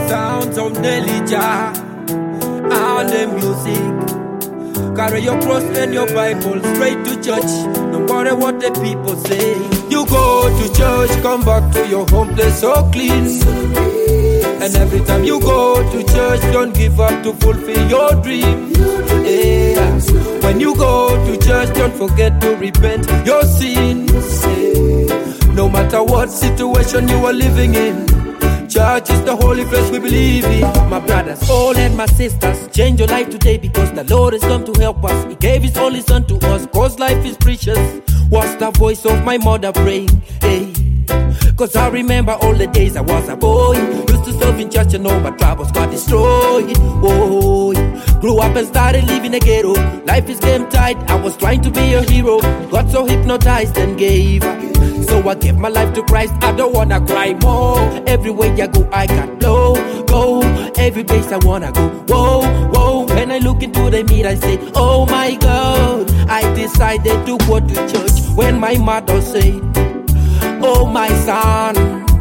sounds of Nelija and the music. Carry your cross and your Bible straight to church, no matter what the people say. You go to church, come back to your home place so clean. And every time you go to church, don't give up to fulfill your dream. Yeah. When you go to church, don't forget to repent your sins. No matter what situation you are living in, church is the holy place we believe in. My brothers, all and my sisters, change your life today because the Lord has come to help us. He gave His only Son to us cause life is precious. Was the voice of my mother praying? Hey. Cause I remember all the days I was a boy, used to serve in church and all my troubles got destroyed. Oh, grew up and started living a ghetto. Life is game tight, I was trying to be a hero. Got so hypnotized and gave up. So I gave my life to Christ, I don't wanna cry more. Everywhere I go, I got go. Every place I wanna go, whoa. When I look into the mirror, I say, oh my God. I decided to go to church when my mother said, oh my son,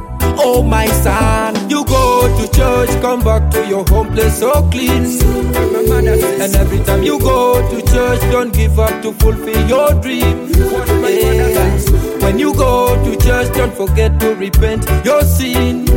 you go to church, come back to your home place so clean. And every time you go to church, don't give up to fulfill your dream. Yeah. When you go to church, don't forget to repent your sins.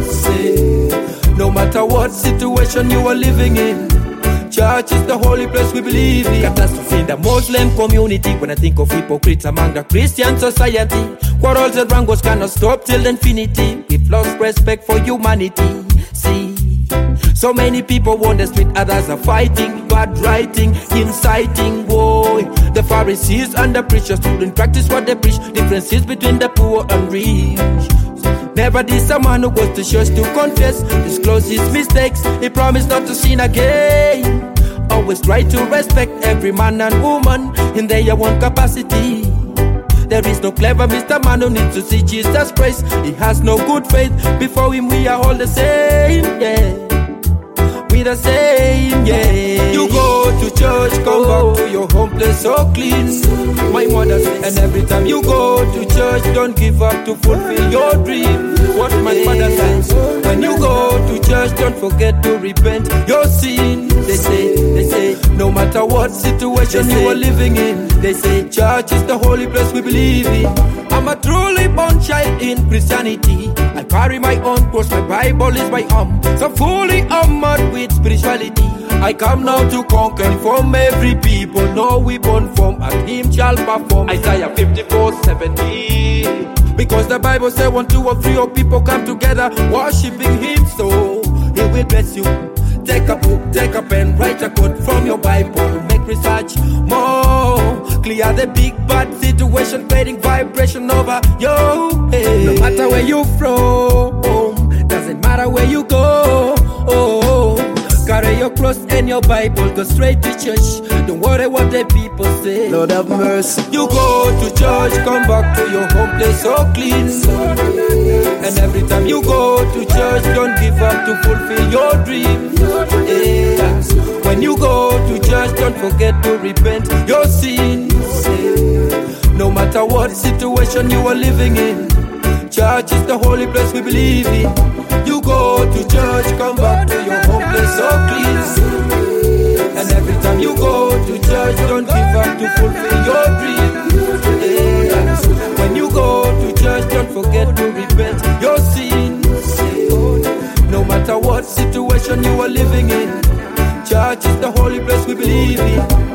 No matter what situation you are living in, church is the holy place we believe in. Catastrophe in the Muslim community. When I think of hypocrites among the Christian society, quarrels and wrangles cannot stop till infinity. We've lost respect for humanity. See, so many people on the street, others are fighting, bad writing, inciting. Boy, the Pharisees and the preachers couldn't practice what they preach. Differences between the poor and rich. Never diss a man who goes to church to confess, disclose his mistakes. He promised not to sin again. Always try to respect every man and woman in their own capacity. There is no clever Mr. Man who needs to see Jesus Christ. He has no good faith. Before Him we are all the same, yeah. We the same, yeah. You go to church, come back to your home place so clean. My mother said, and every time you go to church, don't give up to fulfill your dream. What my mother says, when you go to church, don't forget to repent your sins. They say, no matter what situation you are living in, they say, church is the holy place we believe in. I'm a truly born child in Christianity. I carry my own cross, my Bible is my arm. So fully armored with spirituality. I come now to conquer, inform every people. No weapon form, and Him shall perform. Isaiah 54:17. Because the Bible says, when 2 or 3 of people come together, worshiping Him, so He will bless you. Take a book, take a pen, write a quote from your Bible. Make research more. Clear the big bad situation, creating vibration over you. Hey. No matter where you from, doesn't matter where you go. Carry your cross and your Bible, go straight to church. Don't worry what the people say. Lord have mercy. You go to church, come back to your home place so clean. And every time you go to church, don't give up to fulfill your dream. Yeah. When you go to church, don't forget to repent your sins. No matter what situation you are living in, church is the holy place we believe in. You go to church, come back to your home place so clean. And every time you go to church, don't give up to fulfill your dream. Yeah. When you go to church, don't forget to repent your sins. No matter what situation you are living in, church is the holy place we believe in.